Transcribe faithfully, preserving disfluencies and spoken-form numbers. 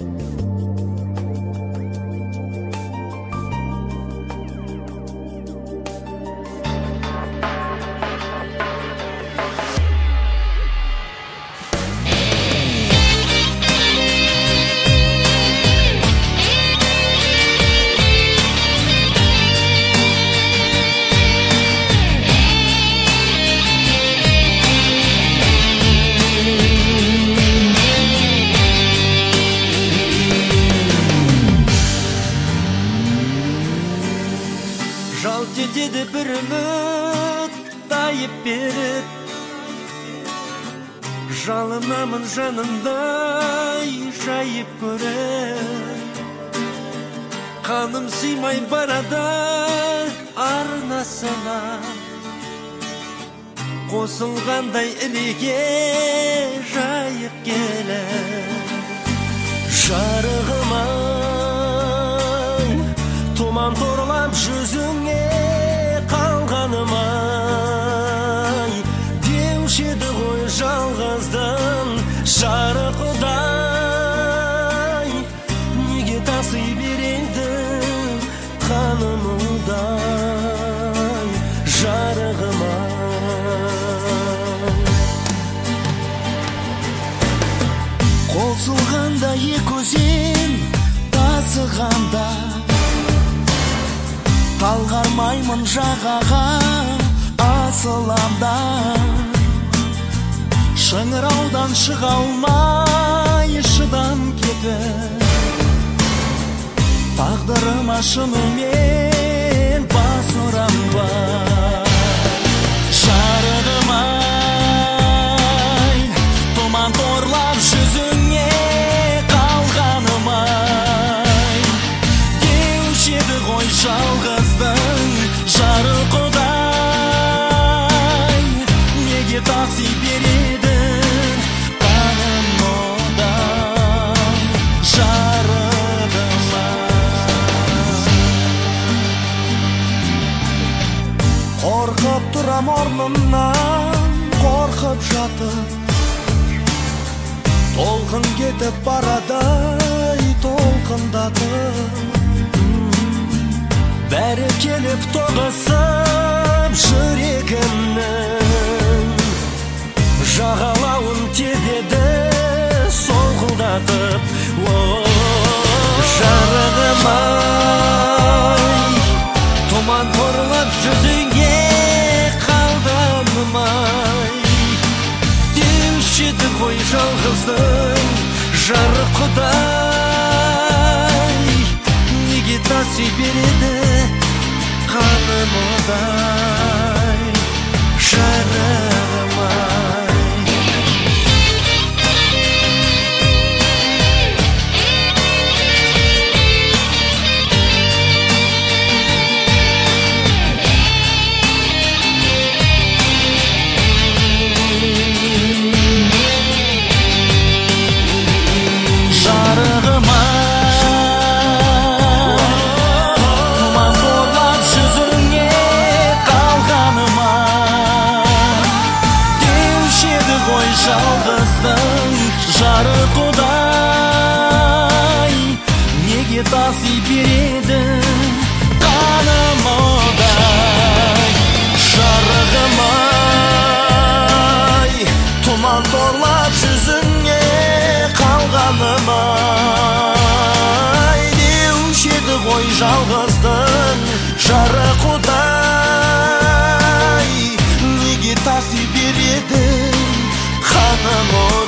Жалт етеді бір үміт тайып беріп, жалынамын жанымдай жайып көріп. Қаным сыймай барады арнасына, қосылғандай ілеге жайып келіп. Жарығым-ай, тұман торлап жүзіңе қалғаным-ай, деуші еді ғой жалғыздың жарықтай. Неге таси береді қанымдай, жарығым-ай. Қосылғанда екі өзен тасығанда, талғармаймын жағаға асыламда. Шыңыраудан шыға алмай шыдам кетіп, тағдырыма шынымен бас ұрам ба. Жарығым-ай, тұман торлап жүзіңе қалғаным-ай, деуші еді ғой жалғыздың жарықтай. Неге таси бередің қанымдай, жарығым-ай. Қорқып тұрам орнымнан, қорқып жатып, толқын кетіп барадай толқындатып. Бәрі келіп тоғысып жүрегімнің жағалауын тебеді солқылдатып. Жарығым-ай, тұман торлап жүзіңе қалғаным-ай, деуші еді ғой жалғыздың жарықтай. Неге таси береді қанымдай, жарығым-ай. Жалғыздың жарықтай, неге таси береді қанымдай, жарығым-ай, тұман торлап жүзіңе қалғаным-ай, деуші еді ғой жалғыздың жарықтай. Неге таси береді қанымдай.